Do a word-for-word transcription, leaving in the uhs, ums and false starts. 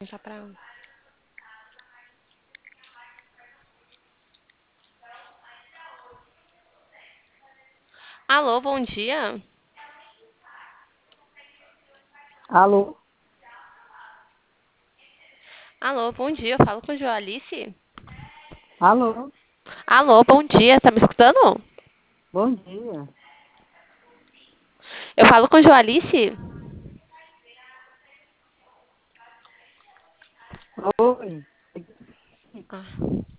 Já pra... Alô, bom dia. Alô? Alô, bom dia. Eu falo com Joalice. Alô? Alô, bom dia. Tá me escutando? Bom dia. Eu falo com Joalice. Oi. Ah.